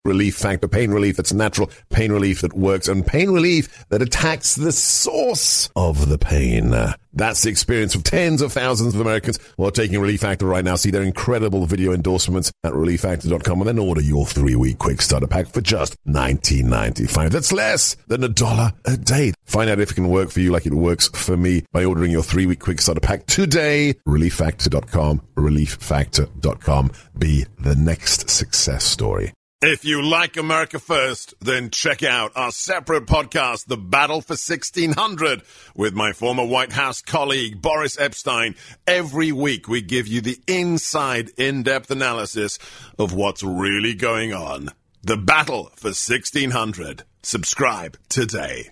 Relief Factor. Pain relief that's natural, pain relief that works, and pain relief that attacks the source of the pain. That's the experience of tens of thousands of Americans who are taking Relief Factor right now. See their incredible video endorsements at relieffactor.com and then order your 3-week quick starter pack for just $19.95. That's less than $1 a day. Find out if it can work for you like it works for me by ordering your 3-week quick starter pack today. relieffactor.com, relieffactor.com. Be the next success story. If you like America First, then check out our separate podcast, The Battle for 1600, with my former White House colleague, Boris Epshteyn. Every week, we give you the inside, in-depth analysis of what's really going on. The Battle for 1600. Subscribe today.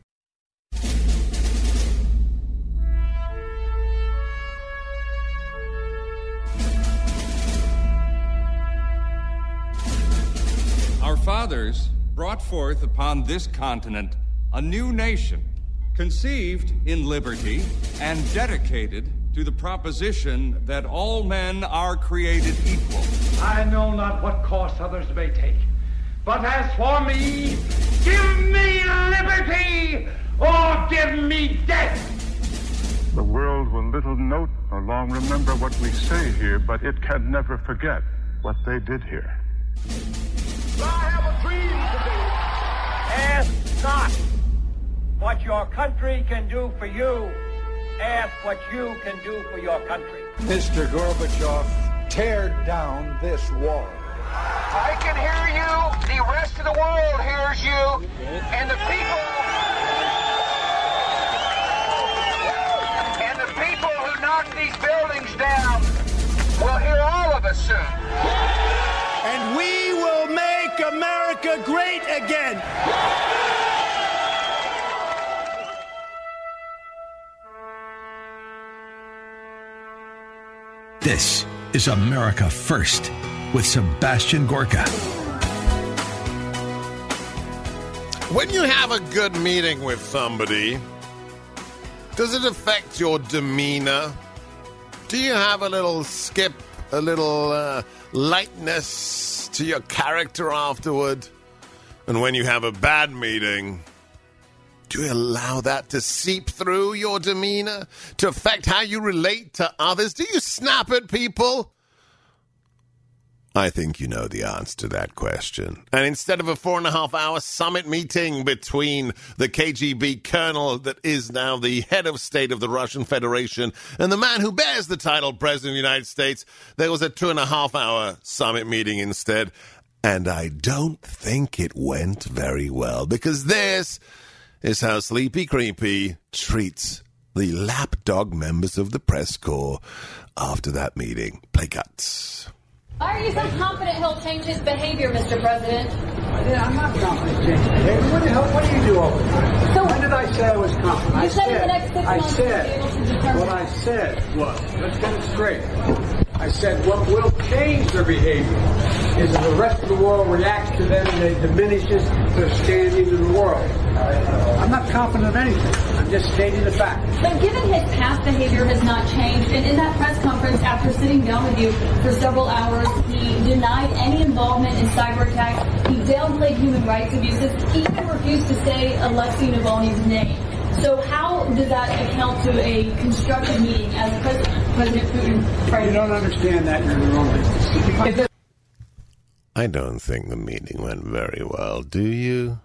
Our fathers brought forth upon this continent a new nation, conceived in liberty and dedicated to the proposition that all men are created equal. I know not what course others may take, but as for me, give me liberty or give me death. The world will little note nor long remember what we say here, but it can never forget what they did here. I have a dream today. Ask not what your country can do for you. Ask what you can do for your country. Mr. Gorbachev, tear down this wall. I can hear you. The rest of the world hears you. And the people who knock these buildings down will hear all of us soon. And we will make America great again. This is America First with Sebastian Gorka. When you have a good meeting with somebody, does it affect your demeanor? Do you have a little skip, a little lightness to your character afterward? And when you have a bad meeting, do you allow that to seep through your demeanor, to affect how you relate to others? Do you snap at people? I think you know the answer to that question. And instead of a 4.5-hour summit meeting between the KGB colonel that is now the head of state of the Russian Federation and the man who bears the title President of the United States, there was a 2.5-hour summit meeting instead. And I don't think it went very well, because this is how Sleepy Creepy treats the lapdog members of the press corps after that meeting. Play cuts. Why are you so confident he'll change his behavior, Mr. President? I'm not confident in changing behavior. What the hell? What do you do over there? So when did I say I was confident? You said in the next 6 months you'll be able to determine. What I said was, let's get it straight. I said what will change their behavior is if the rest of the world reacts to them and it diminishes their standing in the world. I'm not confident of anything. I'm just stating the fact. But given his past behavior has not changed, and in that press conference after sitting down with you for several hours, he denied any involvement in cyber attacks. He downplayed human rights abuses. He even refused to say Alexei Navalny's name. So how does that account to a constructive meeting as President Putin? You don't understand that. You're in the wrong business. I don't think the meeting went very well, do you?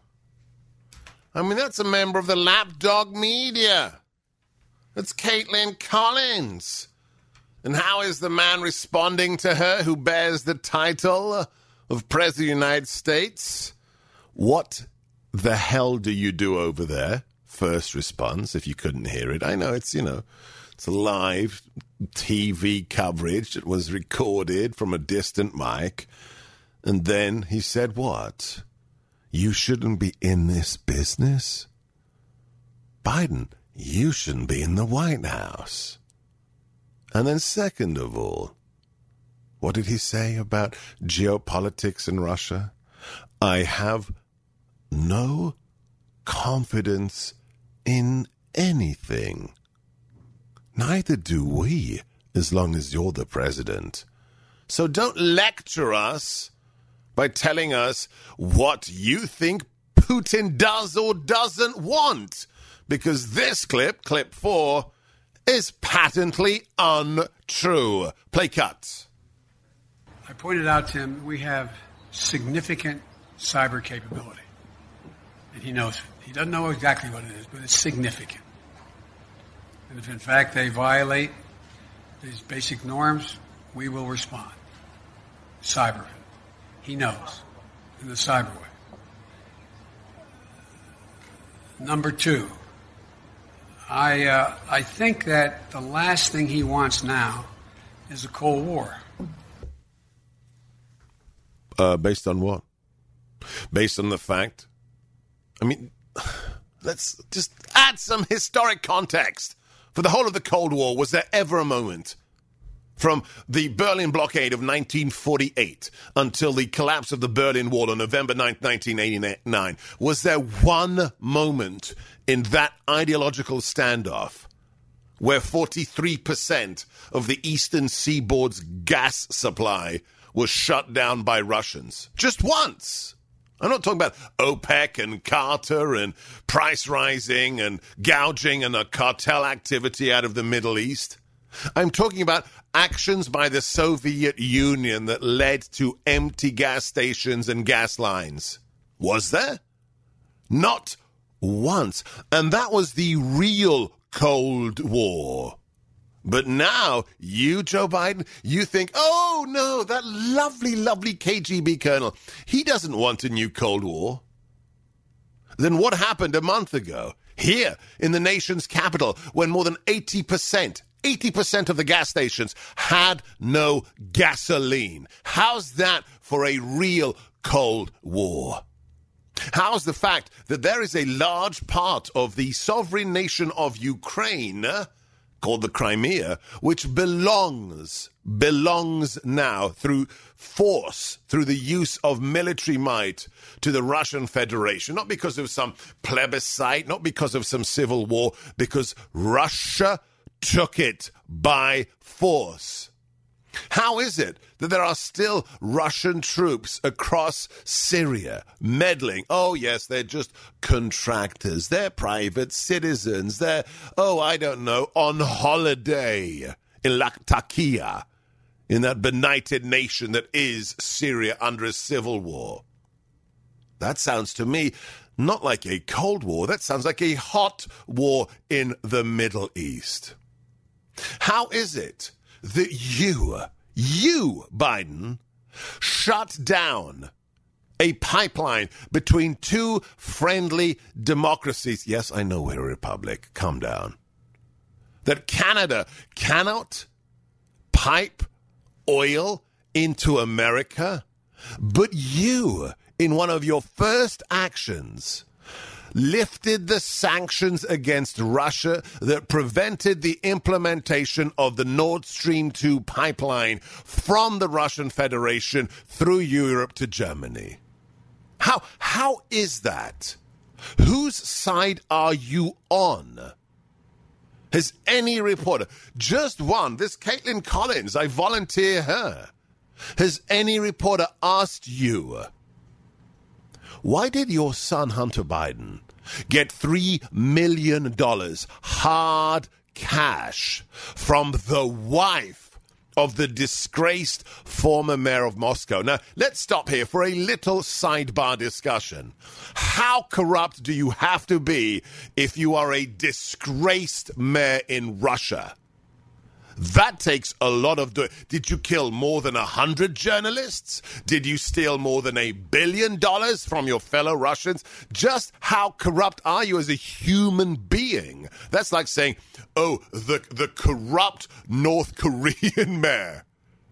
I mean, that's a member of the lapdog media. That's Caitlin Collins. And how is the man responding to her who bears the title of President of the United States? What the hell do you do over there? First response, if you couldn't hear it. I know it's a live TV coverage that was recorded from a distant mic. And then he said, what? You shouldn't be in this business? Biden, you shouldn't be in the White House. And then second of all, what did he say about geopolitics in Russia? I have no confidence in anything. Neither do we, as long as you're the president. So don't lecture us by telling us what you think Putin does or doesn't want. Because this clip 4, is patently untrue. Play cuts. I pointed out to him we have significant cyber capability. And he knows it. He doesn't know exactly what it is, but it's significant. And if in fact they violate these basic norms, we will respond. Cyber. He knows. In the cyber way. Number 2, I think that the last thing he wants now is a Cold War. Based on what? Based on the fact? I mean, let's just add some historic context. For the whole of the Cold War, was there ever a moment from the Berlin blockade of 1948 until the collapse of the Berlin Wall on November 9th, 1989, was there one moment in that ideological standoff where 43% of the eastern seaboard's gas supply was shut down by Russians? Just once. I'm not talking about OPEC and Carter and price rising and gouging and a cartel activity out of the Middle East. I'm talking about actions by the Soviet Union that led to empty gas stations and gas lines. Was there? Not once. And that was the real Cold War. But now, you, Joe Biden, you think, oh, no, that lovely, lovely KGB colonel, he doesn't want a new Cold War. Then what happened a month ago here in the nation's capital when more than 80% of the gas stations had no gasoline? How's that for a real Cold War? How's the fact that there is a large part of the sovereign nation of Ukraine, called the Crimea, which belongs now through force, through the use of military might to the Russian Federation, not because of some plebiscite, not because of some civil war, because Russia took it by force. How is it that there are still Russian troops across Syria meddling? Oh, yes, they're just contractors. They're private citizens. They're, on holiday in Latakia, in that benighted nation that is Syria under a civil war. That sounds to me not like a Cold War. That sounds like a hot war in the Middle East. How is it that you, Biden, shut down a pipeline between two friendly democracies? Yes, I know we're a republic. Calm down. That Canada cannot pipe oil into America, but you, in one of your first actions, lifted the sanctions against Russia that prevented the implementation of the Nord Stream 2 pipeline from the Russian Federation through Europe to Germany. How is that? Whose side are you on? Has any reporter, just one, this Caitlin Collins, I volunteer her, has any reporter asked you, why did your son, Hunter Biden, get $3 million hard cash from the wife of the disgraced former mayor of Moscow? Now, let's stop here for a little sidebar discussion. How corrupt do you have to be if you are a disgraced mayor in Russia? That takes a lot of doing. Did you kill more than 100 journalists? Did you steal more than $1 billion from your fellow Russians? Just how corrupt are you as a human being? That's like saying, oh, the corrupt North Korean mayor.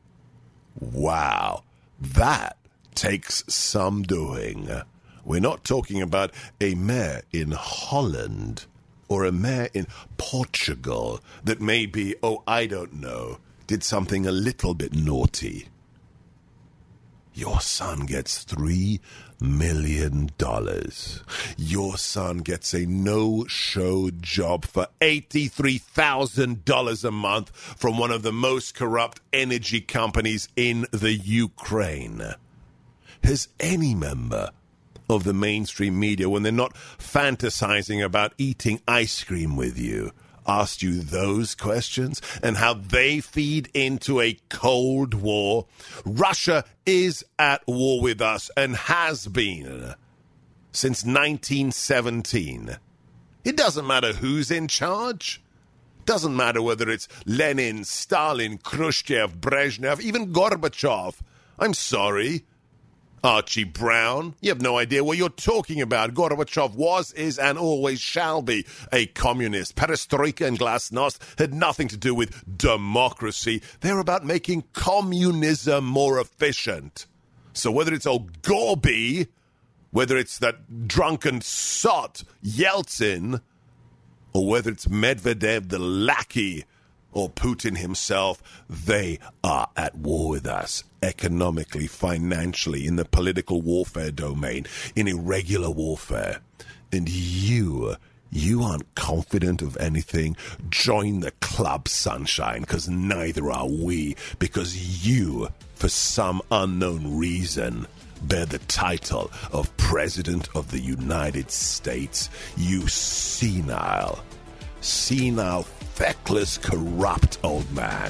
Wow, that takes some doing. We're not talking about a mayor in Holland or a mayor in Portugal that maybe, did something a little bit naughty. Your son gets $3 million. Your son gets a no-show job for $83,000 a month from one of the most corrupt energy companies in the Ukraine. Has any member of the mainstream media, when they're not fantasizing about eating ice cream with you, asked you those questions and how they feed into a Cold War? Russia is at war with us and has been since 1917. It doesn't matter who's in charge. Doesn't matter whether it's Lenin, Stalin, Khrushchev, Brezhnev, even Gorbachev. I'm sorry, Archie Brown, you have no idea what you're talking about. Gorbachev was, is, and always shall be a communist. Perestroika and Glasnost had nothing to do with democracy. They're about making communism more efficient. So whether it's old Gorby, whether it's that drunken sot Yeltsin, or whether it's Medvedev the lackey, or Putin himself, they are at war with us, economically, financially, in the political warfare domain, in irregular warfare. And you aren't confident of anything? Join the club, sunshine, because neither are we, because you, for some unknown reason, bear the title of President of the United States. You senile, feckless, corrupt old man.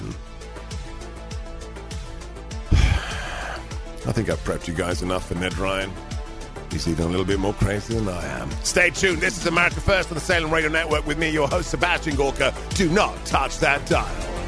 I think I've prepped you guys enough for Ned Ryan. He's even a little bit more crazy than I am. Stay tuned. This is America First on the Salem Radio Network with me, your host, Sebastian Gorka. Do not touch that dial.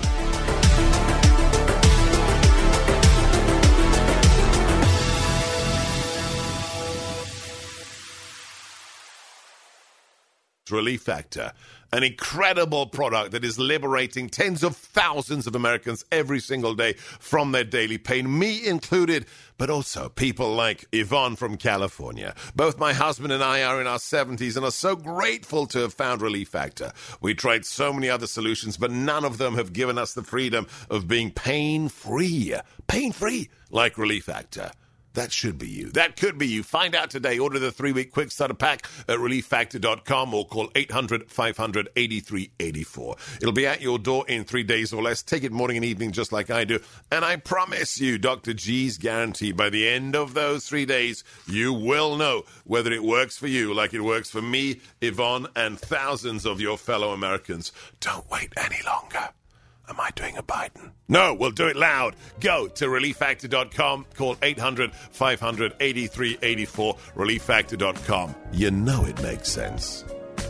Relief Factor, an incredible product that is liberating tens of thousands of Americans every single day from their daily pain, me included, but also people like Yvonne from California. Both my husband and I are in our 70s and are so grateful to have found Relief Factor. We tried so many other solutions, but none of them have given us the freedom of being pain-free like Relief Factor. That should be you. That could be you. Find out today. Order the 3-week quick starter pack at relieffactor.com or call 800-500-8384. It'll be at your door in 3 days or less. Take it morning and evening just like I do. And I promise you, Dr. G's guarantee, by the end of those 3 days, you will know whether it works for you like it works for me, Yvonne, and thousands of your fellow Americans. Don't wait any longer. Am I doing a Biden? No, we'll do it loud. Go to relieffactor.com. Call 800-500-8384. relieffactor.com. You know it makes sense.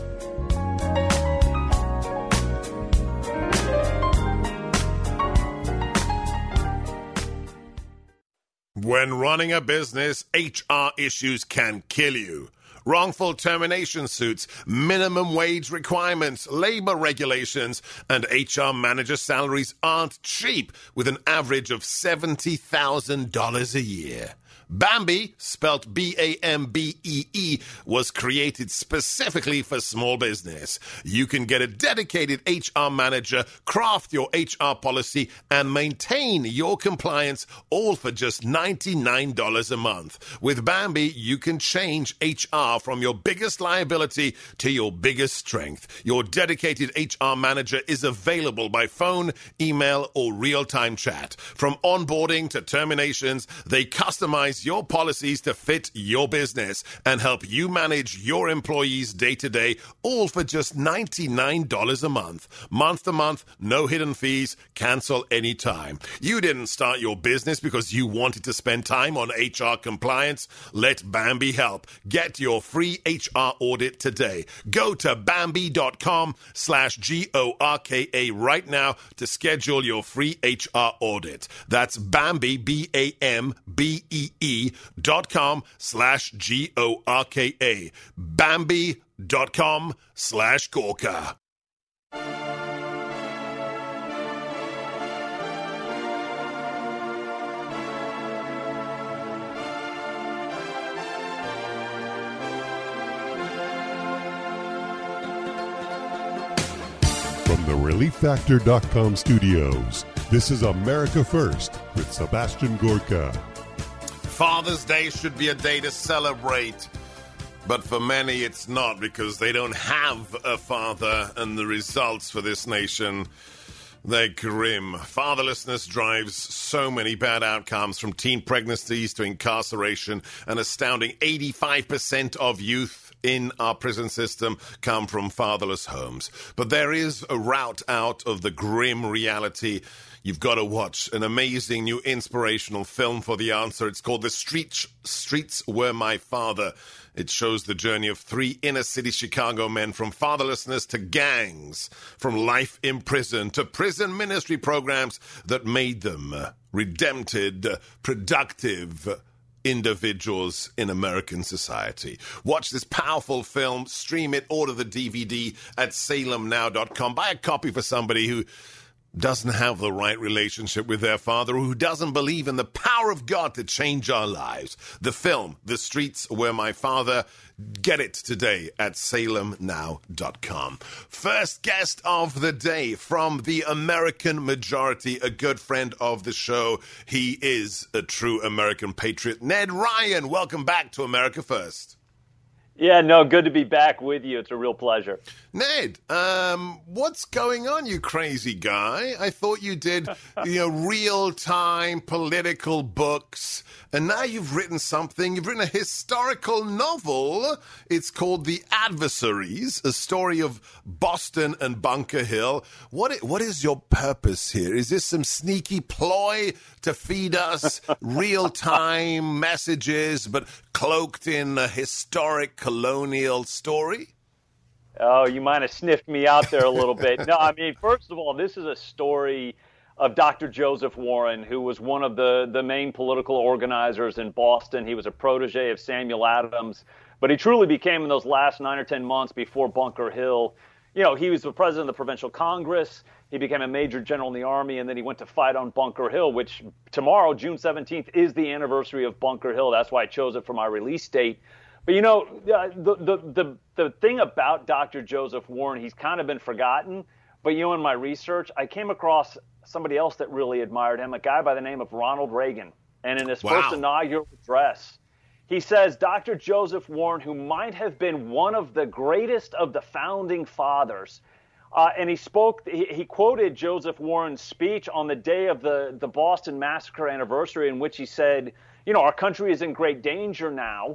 When running a business, HR issues can kill you. Wrongful termination suits, minimum wage requirements, labor regulations, and HR manager salaries aren't cheap, with an average of $70,000 a year. Bambee, spelt B-A-M-B-E-E, was created specifically for small business. You can get a dedicated HR manager, craft your HR policy, and maintain your compliance, all for just $99 a month. With Bambee, you can change HR from your biggest liability to your biggest strength. Your dedicated HR manager is available by phone, email, or real-time chat. From onboarding to terminations, they customize your policies to fit your business and help you manage your employees day to day, all for just $99 a month. Month to month, no hidden fees, cancel anytime. You didn't start your business because you wanted to spend time on HR compliance. Let Bambee help. Get your free HR audit today. Go to Bambee.com/GORKA right now to schedule your free HR audit. That's Bambee, Bambee.com/GORKA. Bambee.com/Gorka. From the ReliefFactor.com studios, this is America First with Sebastian Gorka. Father's Day should be a day to celebrate, but for many it's not, because they don't have a father, and the results for this nation They're grim. Fatherlessness drives so many bad outcomes, from teen pregnancies to incarceration. An astounding 85% of youth in our prison system come from fatherless homes. But there is a route out of the grim reality. You've got to watch an amazing new inspirational film for the answer. It's called The Streets Were My Father. It shows the journey of 3 inner-city Chicago men, from fatherlessness to gangs, from life in prison to prison ministry programs that made them redempted, productive individuals in American society. Watch this powerful film, stream it, order the DVD at salemnow.com. Buy a copy for somebody who doesn't have the right relationship with their father, who doesn't believe in the power of God to change our lives. The film, The Streets Were My Father. Get it today at salemnow.com. First guest of the day from the American majority, a good friend of the show. He is a true American patriot. Ned Ryan, welcome back to America First. Yeah, no, good to be back with you. It's a real pleasure. Ned, what's going on, you crazy guy? I thought you did, real-time political books, and now you've written something. You've written a historical novel. It's called The Adversaries, a story of Boston and Bunker Hill. What is your purpose here? Is this some sneaky ploy to feed us real-time messages, but cloaked in a historic colonial story? Oh, you might have sniffed me out there a little bit. No, I mean, first of all, this is a story of Dr. Joseph Warren, who was one of the main political organizers in Boston. He was a protege of Samuel Adams, but he truly became, in those last 9 or 10 months before Bunker Hill, he was the president of the Provincial Congress. He became a major general in the Army, and then he went to fight on Bunker Hill, which tomorrow, June 17th, is the anniversary of Bunker Hill. That's why I chose it for my release date. But, the thing about Dr. Joseph Warren, he's kind of been forgotten. But, in my research, I came across somebody else that really admired him, a guy by the name of Ronald Reagan. And in his first inaugural address, he says, Dr. Joseph Warren, who might have been one of the greatest of the founding fathers, and he quoted Joseph Warren's speech on the day of the Boston Massacre anniversary, in which he said, our country is in great danger now.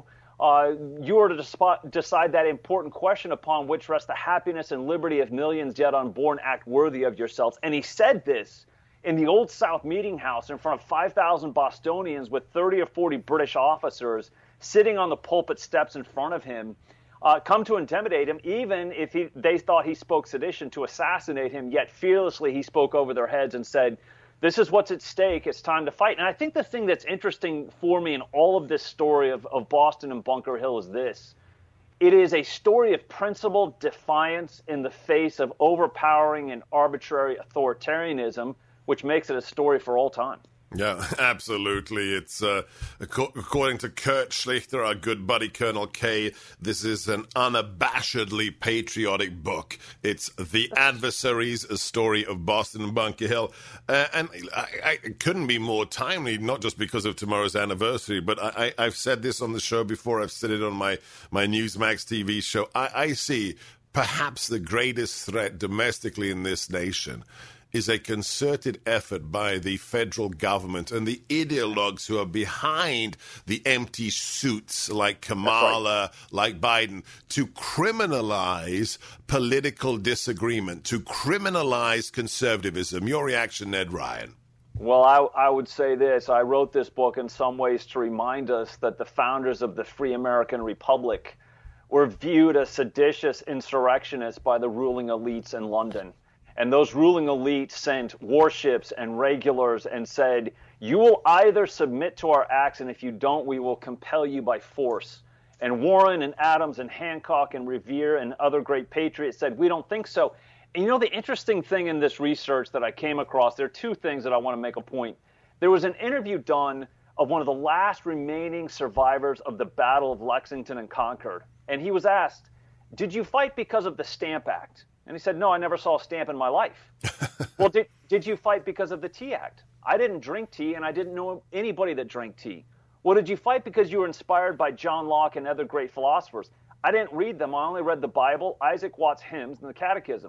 You are to decide that important question upon which rests the happiness and liberty of millions yet unborn. Act worthy of yourselves. And he said this in the Old South Meeting House in front of 5,000 Bostonians with 30 or 40 British officers sitting on the pulpit steps in front of him, come to intimidate him, even if they thought he spoke sedition, to assassinate him. Yet fearlessly he spoke over their heads and said, this is what's at stake. It's time to fight. And I think the thing that's interesting for me in all of this story of Boston and Bunker Hill is this. It is a story of principled defiance in the face of overpowering and arbitrary authoritarianism, which makes it a story for all time. Yeah, absolutely. It's according to Kurt Schlichter, our good buddy Colonel K, this is an unabashedly patriotic book. It's The Adversaries, a story of Boston and Bunker Hill. And I couldn't be more timely, not just because of tomorrow's anniversary, but I've said this on the show before. I've said it on my Newsmax TV show. I see perhaps the greatest threat domestically in this nation is a concerted effort by the federal government and the ideologues who are behind the empty suits like Kamala, like Biden, to criminalize political disagreement, to criminalize conservatism. Your reaction, Ned Ryan? Well, I would say this. I wrote this book in some ways to remind us that the founders of the free American Republic were viewed as seditious insurrectionists by the ruling elites in London. And those ruling elites sent warships and regulars and said, you will either submit to our acts, and if you don't, we will compel you by force. And Warren and Adams and Hancock and Revere and other great patriots said, we don't think so. And the interesting thing in this research that I came across, there are two things that I want to make a point. There was an interview done of one of the last remaining survivors of the Battle of Lexington and Concord. And he was asked, did you fight because of the Stamp Act? And he said, no, I never saw a stamp in my life. Well, did you fight because of the Tea Act? I didn't drink tea, and I didn't know anybody that drank tea. Well, did you fight because you were inspired by John Locke and other great philosophers? I didn't read them. I only read the Bible, Isaac Watts' hymns, and the Catechism.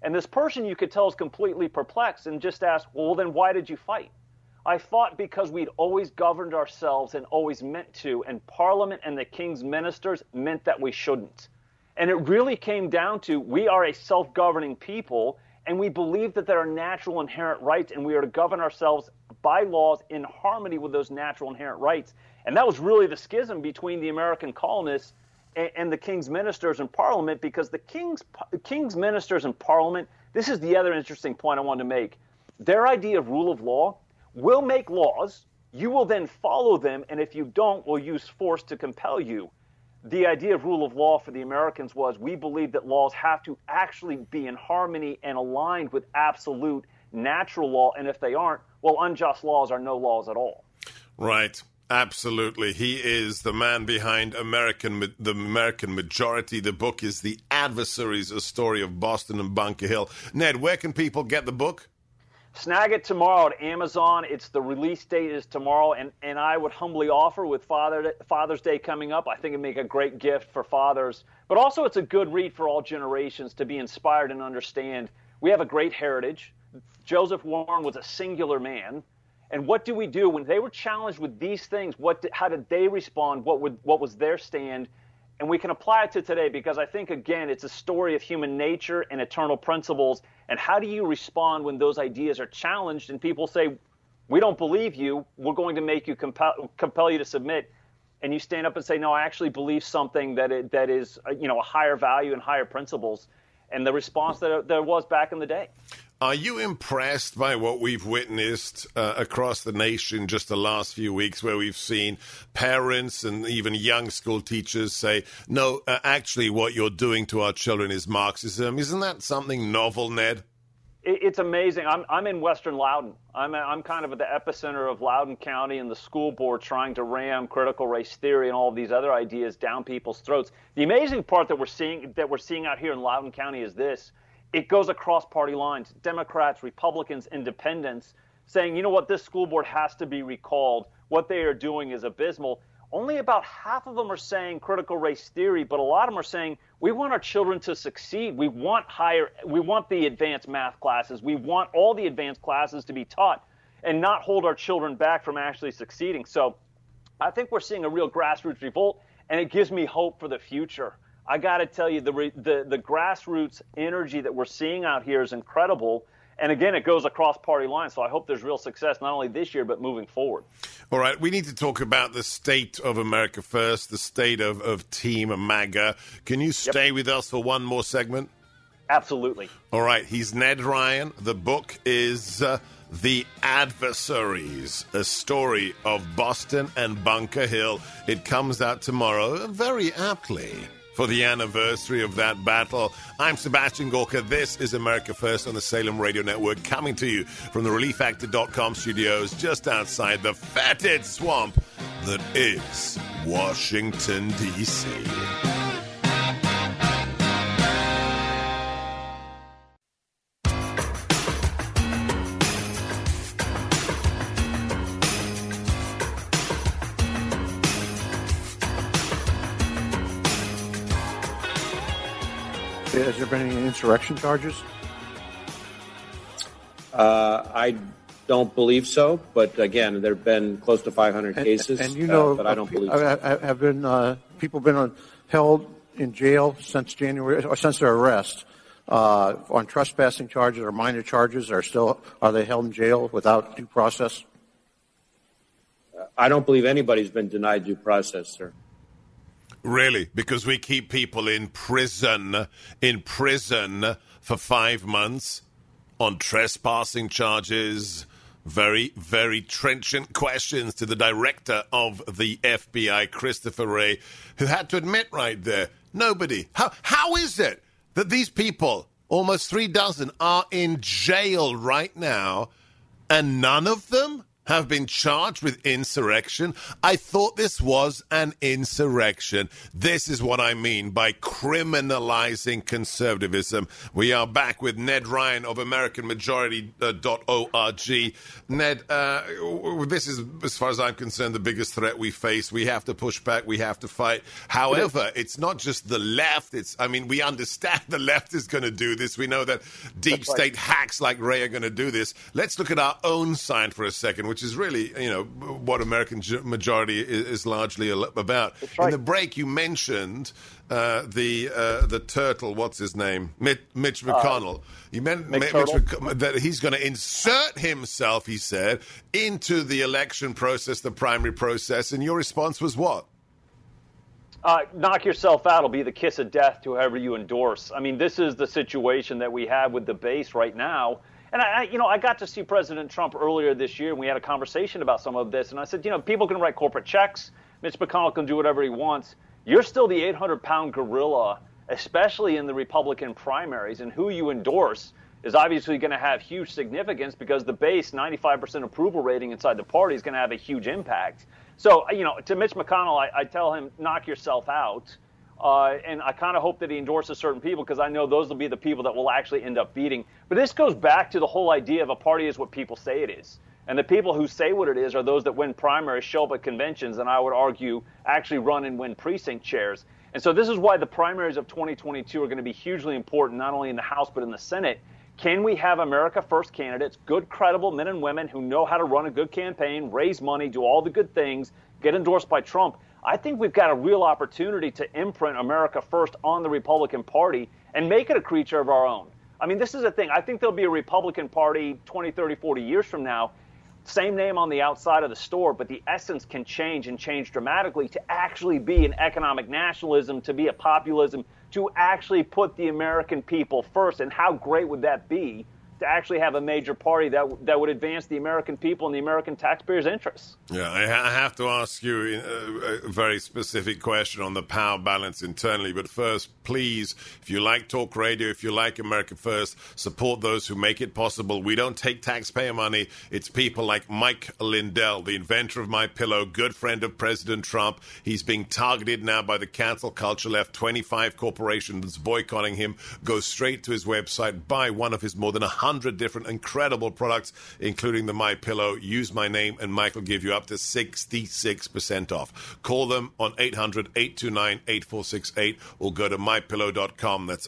And this person, you could tell, is completely perplexed and just asked, well, then why did you fight? I fought because we'd always governed ourselves and always meant to, and Parliament and the King's ministers meant that we shouldn't. And it really came down to, we are a self-governing people, and we believe that there are natural inherent rights, and we are to govern ourselves by laws in harmony with those natural inherent rights. And that was really the schism between the American colonists and the King's ministers and Parliament, because the King's ministers and Parliament, this is the other interesting point I wanted to make. Their idea of rule of law: we'll make laws, you will then follow them, and if you don't, we'll use force to compel you. The idea of rule of law for the Americans was, we believe that laws have to actually be in harmony and aligned with absolute natural law, and if they aren't, well, unjust laws are no laws at all. Right. Absolutely. He is the man behind the American Majority. The book is The Adversaries, a story of Boston and Bunker Hill. Ned, where can people get the book? Snag it tomorrow at Amazon. The release date is tomorrow, and I would humbly offer, with Father's Day coming up, I think it'd make a great gift for fathers. But also it's a good read for all generations to be inspired and understand. We have a great heritage. Joseph Warren was a singular man. And what do we do when they were challenged with these things? How did they respond? What was their stand? And we can apply it to today, because I think, again, it's a story of human nature and eternal principles. And how do you respond when those ideas are challenged and people say, we don't believe you, we're going to make you compel you to submit, and you stand up and say, no, I actually believe something that is a higher value and higher principles, and the response that there was back in the day. Are you impressed by what we've witnessed across the nation just the last few weeks, where we've seen parents and even young school teachers say, no, actually what you're doing to our children is Marxism? Isn't that something novel, Ned? It's amazing. I'm in Western Loudoun. I'm kind of at the epicenter of Loudoun County and the school board trying to ram critical race theory and all of these other ideas down people's throats. The amazing part that we're seeing out here in Loudoun County is this. It goes across party lines, Democrats, Republicans, independents, saying, you know what, this school board has to be recalled. What they are doing is abysmal. Only about half of them are saying critical race theory, but a lot of them are saying, we want our children to succeed. We want the advanced math classes. We want all the advanced classes to be taught and not hold our children back from actually succeeding. So I think we're seeing a real grassroots revolt, and it gives me hope for the future. I got to tell you, the grassroots energy that we're seeing out here is incredible. And again, it goes across party lines. So I hope there's real success, not only this year, but moving forward. All right. We need to talk about the state of America First, the state of Team MAGA. Can you stay with us for one more segment? Absolutely. All right. He's Ned Ryan. The book is The Adversaries, a story of Boston and Bunker Hill. It comes out tomorrow, very aptly, for the anniversary of that battle. I'm Sebastian Gorka. This is America First on the Salem Radio Network, coming to you from the ReliefFactor.com studios just outside the fetid swamp that is Washington, D.C. Has there been any insurrection charges? I don't believe so, but again, there have been close to 500 cases, and you know, but I don't believe so. Have been people been held in jail since January, or since their arrest, on trespassing charges or minor charges? Are they held in jail without due process? I don't believe anybody's been denied due process, sir. Really? Because we keep people in prison for 5 months on trespassing charges. Very, very trenchant questions to the director of the FBI, Christopher Wray, who had to admit right there, nobody. How is it that these people, almost 3 dozen, are in jail right now, and none of them have been charged with insurrection. I thought this was an insurrection. This is what I mean by criminalizing conservatism. We are back with Ned Ryan of AmericanMajority.org. Ned, this is, as far as I'm concerned, the biggest threat we face. We have to push back. We have to fight. However, it's not just the left. We understand the left is going to do this. We know that deep state hacks like Ray are going to do this. Let's look at our own side for a second, which is really, what American Majority is largely about. Right. In the break, you mentioned the turtle. What's his name? Mitch McConnell. You meant that he's going to insert himself, he said, into the election process, the primary process. And your response was what? Knock yourself out will be the kiss of death to whoever you endorse. I mean, this is the situation that we have with the base right now. And I got to see President Trump earlier this year, and we had a conversation about some of this. And I said, people can write corporate checks. Mitch McConnell can do whatever he wants. You're still the 800-pound gorilla, especially in the Republican primaries. And who you endorse is obviously going to have huge significance because the base 95% approval rating inside the party is going to have a huge impact. So, to Mitch McConnell, I tell him, knock yourself out. And I kind of hope that he endorses certain people because I know those will be the people that will actually end up beating. But this goes back to the whole idea of a party is what people say it is. And the people who say what it is are those that win primaries, show up at conventions, and I would argue actually run and win precinct chairs. And so this is why the primaries of 2022 are going to be hugely important, not only in the House but in the Senate. Can we have America First candidates, good, credible men and women who know how to run a good campaign, raise money, do all the good things, get endorsed by Trump? I think we've got a real opportunity to imprint America First on the Republican Party and make it a creature of our own. I mean, this is the thing. I think there'll be a Republican Party 20, 30, 40 years from now, same name on the outside of the store, but the essence can change and change dramatically to actually be an economic nationalism, to be a populism, to actually put the American people first. And how great would that be to actually have a major party that would advance the American people and the American taxpayers' interests? Yeah, I have to ask you a very specific question on the power balance internally. But first, please, if you like talk radio, if you like America First, support those who make it possible. We don't take taxpayer money. It's people like Mike Lindell, the inventor of MyPillow, good friend of President Trump. He's being targeted now by the cancel culture left. 25 corporations boycotting him. Go straight to his website, buy one of his more than 100 different incredible products, including the MyPillow. Use my name and Mike will give you up to 66% off. Call them on 800-829-8468 or go to mypillow.com. That's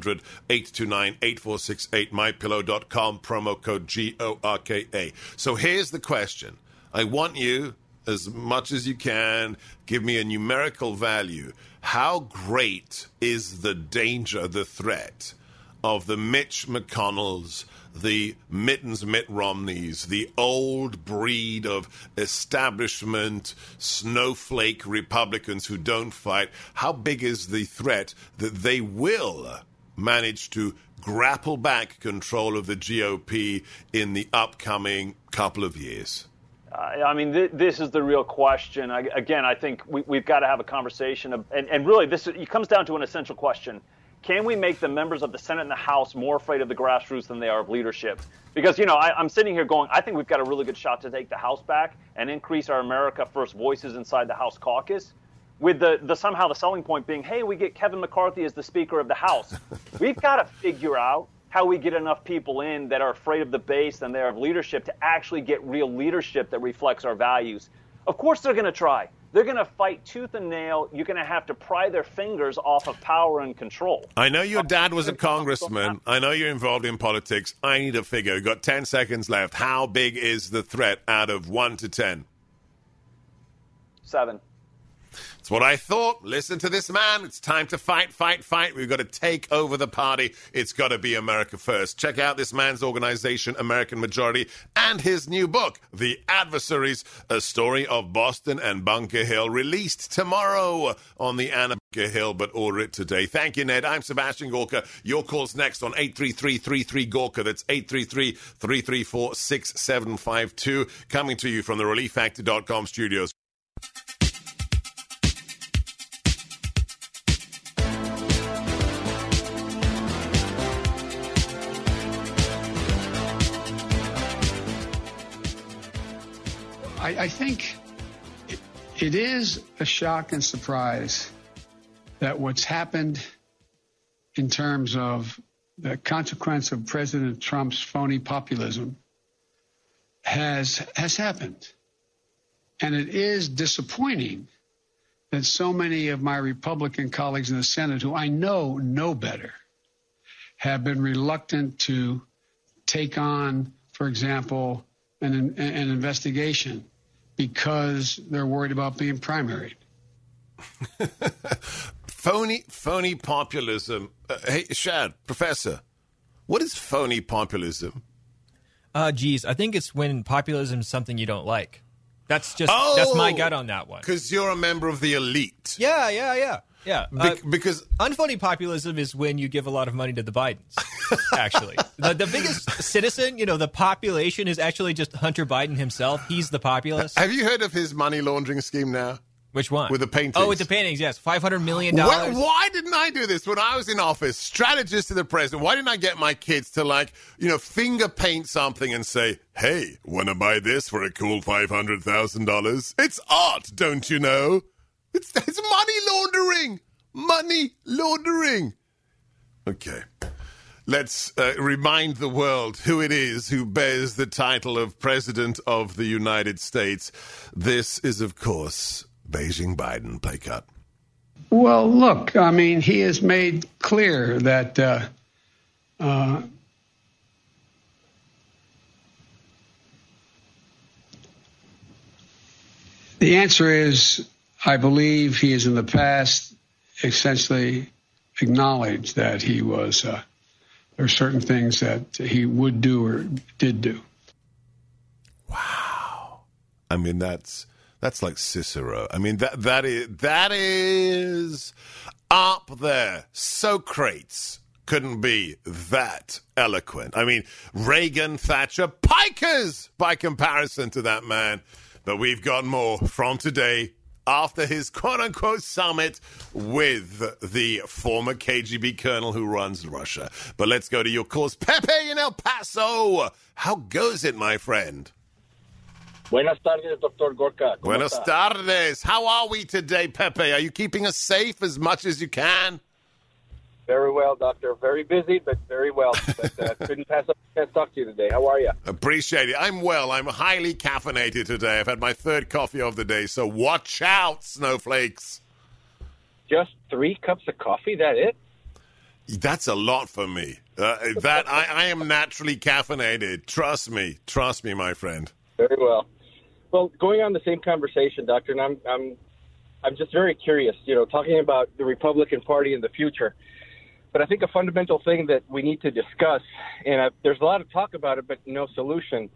800-829-8468, mypillow.com, promo code GORKA. So here's the question. I want you, as much as you can, give me a numerical value. How great is the danger, the threat of the Mitch McConnells, the Mitt Romneys, the old breed of establishment snowflake Republicans who don't fight? How big is the threat that they will manage to grapple back control of the GOP in the upcoming couple of years? This is the real question. I think we've got to have a conversation. And really, it comes down to an essential question. Can we make the members of the Senate and the House more afraid of the grassroots than they are of leadership? Because, I'm sitting here going, I think we've got a really good shot to take the House back and increase our America First voices inside the House caucus, with the somehow the selling point being, hey, we get Kevin McCarthy as the Speaker of the House. We've got to figure out how we get enough people in that are afraid of the base than they are of leadership to actually get real leadership that reflects our values. Of course they're going to try. They're going to fight tooth and nail. You're going to have to pry their fingers off of power and control. I know your dad was a congressman. I know you're involved in politics. I need a figure. You've got 10 seconds left. How big is the threat out of 1 to 10? 7. That's what I thought. Listen to this man. It's time to fight, fight, fight. We've got to take over the party. It's got to be America First. Check out this man's organization, American Majority, and his new book, The Adversaries, a story of Boston and Bunker Hill, released tomorrow on the Bunker Hill, but order it today. Thank you, Ned. I'm Sebastian Gorka. Your call's next on 833-33-GORKA. That's 833-334-6752. Coming to you from the ReliefFactor.com studios. I think it is a shock and surprise that what's happened in terms of the consequence of President Trump's phony populism has happened. And it is disappointing that so many of my Republican colleagues in the Senate, who I know better, have been reluctant to take on, for example, an investigation because they're worried about being primaried. Phony populism. Hey, Shad, Professor, what is phony populism? I think it's when populism is something you don't like. That's my gut on that one. Because you're a member of the elite. Yeah. Because unfunny populism is when you give a lot of money to the Bidens, actually. The biggest citizen, the population is actually just Hunter Biden himself. He's the populist. Have you heard of his money laundering scheme now? Which one? With the paintings. Oh, with the paintings, yes. $500 million. Why didn't I do this when I was in office? Strategist to the president. Why didn't I get my kids to, finger paint something and say, hey, want to buy this for a cool $500,000? It's art, don't you know? It's money laundering. Money laundering. Okay. Let's remind the world who it is who bears the title of President of the United States. This is, of course, Beijing Biden. Play cut. Well, look, I mean, he has made clear that the answer is, I believe he has in the past essentially acknowledged that he was, there are certain things that he would do or did do. Wow. I mean, that's like Cicero. I mean, that is up there. Socrates couldn't be that eloquent. I mean, Reagan, Thatcher, pikers by comparison to that man. But we've got more from today after his quote-unquote summit with the former KGB colonel who runs Russia. But let's go to your calls. Pepe in El Paso. How goes it, my friend? Buenas tardes, Dr. Gorka. Buenas tardes. How are we today, Pepe? Are you keeping us safe as much as you can? Very well, Doctor. Very busy, but very well. But couldn't pass up a chance to talk to you today. How are you? Appreciate it. I'm well. I'm highly caffeinated today. I've had my third coffee of the day, so watch out, snowflakes. Just 3 cups of coffee? That it? That's a lot for me. I am naturally caffeinated. Trust me, my friend. Very well. Well, going on the same conversation, Doctor, and I'm just very curious. Talking about the Republican Party in the future. But I think a fundamental thing that we need to discuss, and there's a lot of talk about it, but no solution.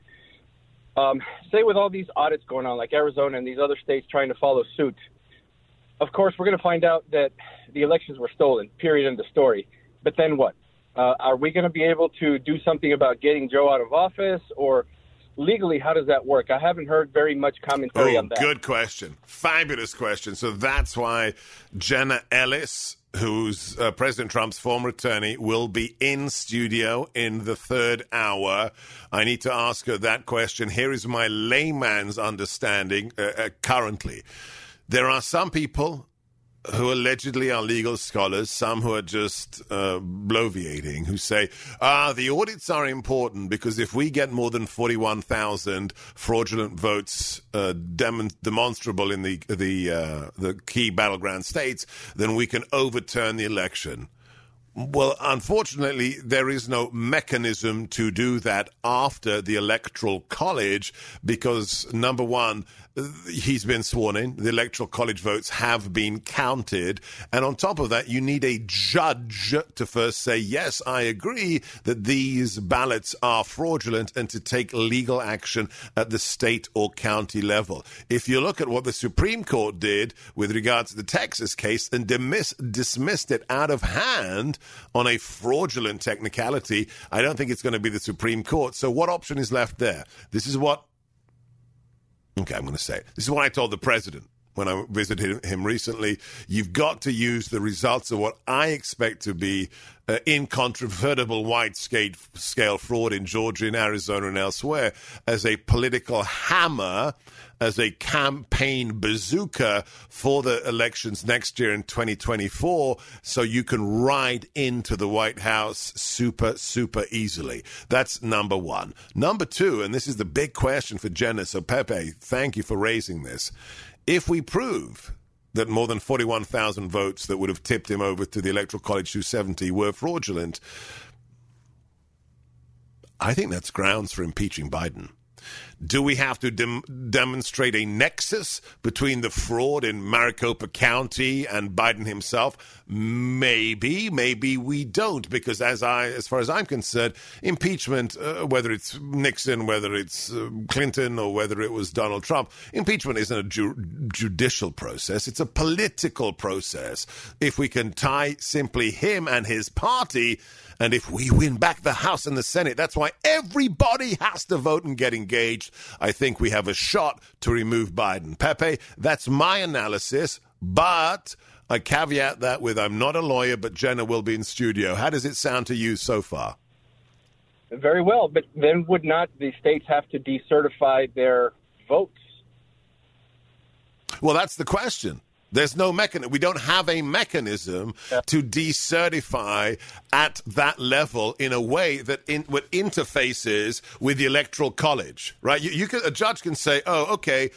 Say with all these audits going on, like Arizona and these other states trying to follow suit, of course, we're going to find out that the elections were stolen, period, end of story. But then what? Are we going to be able to do something about getting Joe out of office? Or legally, how does that work? I haven't heard very much commentary on that. Good question. Fabulous question. So that's why Jenna Ellis, who's President Trump's former attorney, will be in studio in the third hour. I need to ask her that question. Here is my layman's understanding currently. There are some people who allegedly are legal scholars, some who are just bloviating, who say, the audits are important because if we get more than 41,000 fraudulent votes demonstrable in the key battleground states, then we can overturn the election. Well, unfortunately, there is no mechanism to do that after the Electoral College because, number one, he's been sworn in. The Electoral College votes have been counted. And on top of that, you need a judge to first say, yes, I agree that these ballots are fraudulent and to take legal action at the state or county level. If you look at what the Supreme Court did with regards to the Texas case and dismissed it out of hand on a fraudulent technicality, I don't think it's going to be the Supreme Court. So what option is left there? This is what... Okay, I'm going to say it. This is what I told the president when I visited him recently. You've got to use the results of what I expect to be incontrovertible wide-scale fraud in Georgia, in Arizona, and elsewhere as a political hammer, as a campaign bazooka for the elections next year in 2024, so you can ride into the White House super, super easily. That's number one. Number two, and this is the big question for Jenna, so Pepe, thank you for raising this. If we prove that more than 41,000 votes that would have tipped him over to the Electoral College 270 were fraudulent, I think that's grounds for impeaching Biden. Do we have to demonstrate a nexus between the fraud in Maricopa County and Biden himself? Maybe we don't, because as far as I'm concerned, impeachment, whether it's Nixon, whether it's Clinton, or whether it was Donald Trump, impeachment isn't a judicial process. It's a political process. If we can tie simply him and his party, and if we win back the House and the Senate, that's why everybody has to vote and get engaged. I think we have a shot to remove Biden. Pepe, that's my analysis, but I caveat that with I'm not a lawyer, but Jenna will be in studio. How does it sound to you so far? Very well, but then would not the states have to decertify their votes? Well, that's the question. There's no mechanism. We don't have a mechanism to decertify at that level in a way that what interfaces with the Electoral College, right? A judge can say, oh, okay,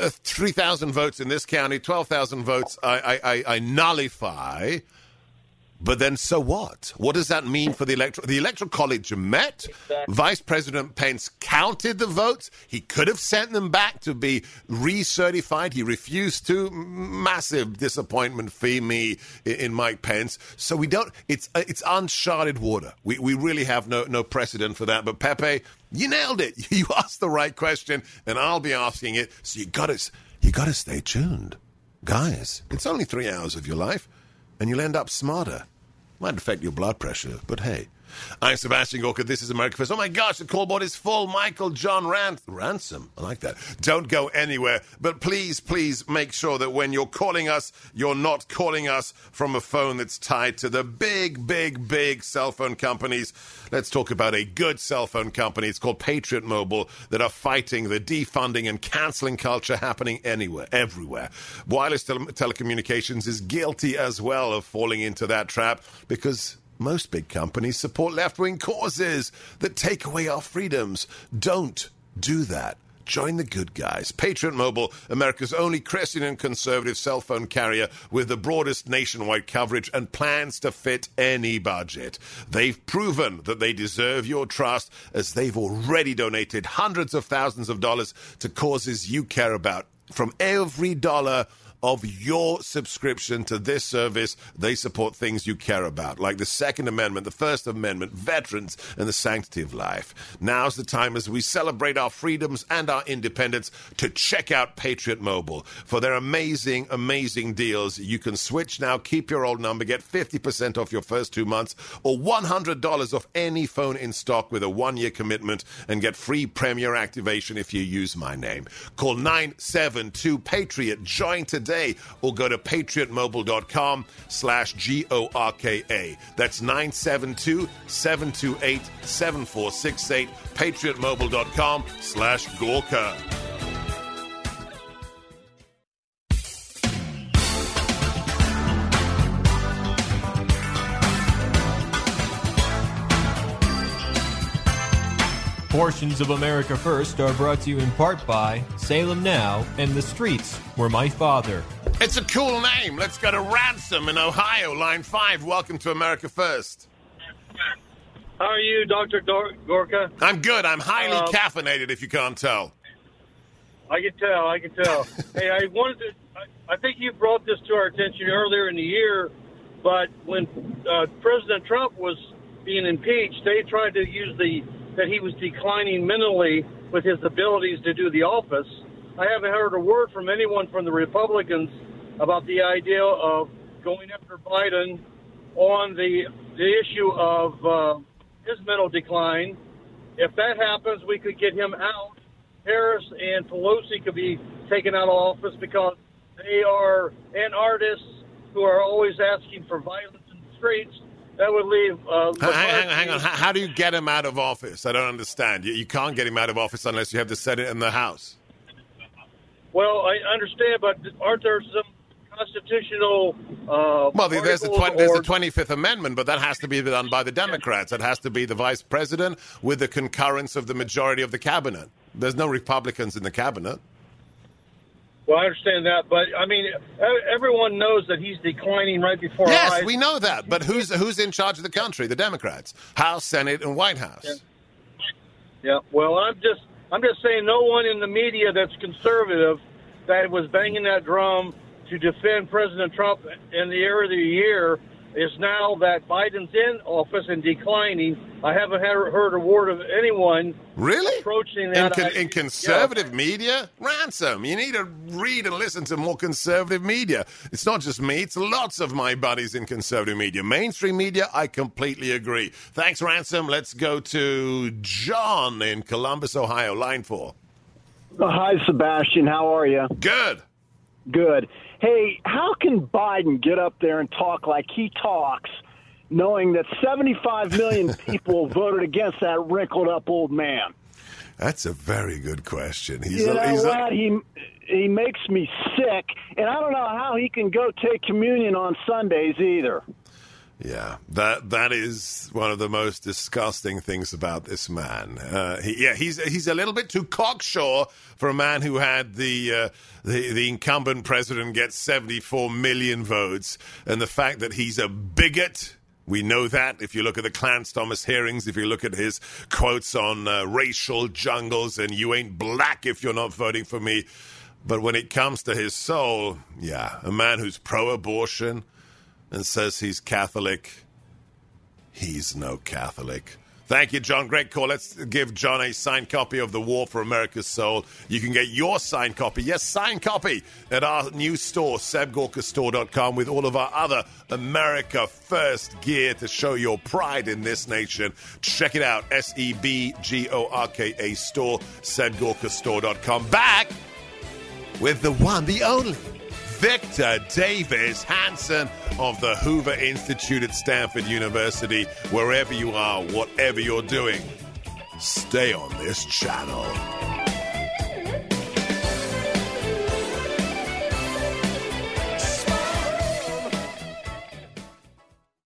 3,000 votes in this county, 12,000 votes I nullify. But then so what? What does that mean for the Electoral? The Electoral College met. Exactly. Vice President Pence counted the votes. He could have sent them back to be recertified. He refused to. Massive disappointment for me in Mike Pence. So we don't. It's uncharted water. We really have no precedent for that. But Pepe, you nailed it. You asked the right question, and I'll be asking it. So you got to stay tuned, guys. It's only 3 hours of your life. And you'll end up smarter. Might affect your blood pressure, but hey. I'm Sebastian Gorka. This is America First. Oh my gosh, the call board is full. Michael John Ransom. I like that. Don't go anywhere. But please make sure that when you're calling us, you're not calling us from a phone that's tied to the big cell phone companies. Let's talk about a good cell phone company. It's called Patriot Mobile, that are fighting the defunding and canceling culture happening everywhere. Wireless telecommunications is guilty as well of falling into that trap, because most big companies support left-wing causes that take away our freedoms. Don't do that. Join the good guys. Patriot Mobile, America's only Christian and conservative cell phone carrier with the broadest nationwide coverage and plans to fit any budget. They've proven that they deserve your trust, as they've already donated hundreds of thousands of dollars to causes you care about. From every dollar of your subscription to this service, they support things you care about, like the Second Amendment, the First Amendment, veterans, and the sanctity of life. Now's the time, as we celebrate our freedoms and our independence, to check out Patriot Mobile. For their amazing deals, you can switch now, keep your old number, get 50% off your first 2 months, or $100 off any phone in stock with a 1-year commitment, and get free Premier activation if you use my name. Call 972-PATRIOT. Join today, or go to patriotmobile.com/GORKA. That's 972-728-7468. patriotmobile.com/Gorka. Portions of America First are brought to you in part by Salem Now and The Streets Were My Father. It's a cool name. Let's go to Ransom in Ohio, line 5. Welcome to America First. How are you, Dr. Gorka? I'm good. I'm highly caffeinated, if you can't tell. I can tell. Hey, I think you brought this to our attention earlier in the year, but when President Trump was being impeached, they tried to use that he was declining mentally with his abilities to do the office. I haven't heard a word from anyone from the Republicans about the idea of going after Biden on the issue of his mental decline. If that happens, we could get him out. Harris and Pelosi could be taken out of office, because they are anarchists who are always asking for violence in the streets. That would leave... Hang on. How do you get him out of office? I don't understand. You can't get him out of office unless you have the Senate and the House. Well, I understand, but aren't there some constitutional... well, there's the 25th Amendment, but that has to be done by the Democrats. That has to be the vice president with the concurrence of the majority of the cabinet. There's no Republicans in the cabinet. Well, I understand that, but, I mean, everyone knows that he's declining right before our eyes. Yes, we know that, but who's in charge of the country? The Democrats. House, Senate, and White House. Yeah, well, I'm just saying no one in the media that's conservative that was banging that drum to defend President Trump in the era of the year is now that Biden's in office and declining. I haven't heard a word of anyone really approaching that. In conservative media? Ransom, you need to read and listen to more conservative media. It's not just me, it's lots of my buddies in conservative media. Mainstream media, I completely agree. Thanks, Ransom. Let's go to John in Columbus, Ohio, line 4. Hi, Sebastian. How are you? Good. Good. Hey, how can Biden get up there and talk like he talks, knowing that 75 million people voted against that wrinkled-up old man? That's a very good question. He makes me sick, and I don't know how he can go take communion on Sundays either. Yeah, that is one of the most disgusting things about this man. He's a little bit too cocksure for a man who had the incumbent president get 74 million votes, and the fact that he's a bigot. We know that if you look at the Clarence Thomas hearings, if you look at his quotes on racial jungles, and you ain't black if you're not voting for me. But when it comes to his soul, a man who's pro-abortion and says he's Catholic, he's no Catholic. Thank you, John. Great call. Let's give John a signed copy of The War for America's Soul. You can get your signed copy, signed copy, at our new store, SebGorkaStore.com, with all of our other America First gear to show your pride in this nation. Check it out, SebGorka store, SebGorkaStore.com. Back with the one, the only, Victor Davis Hanson of the Hoover Institute at Stanford University. Wherever you are, whatever you're doing, stay on this channel.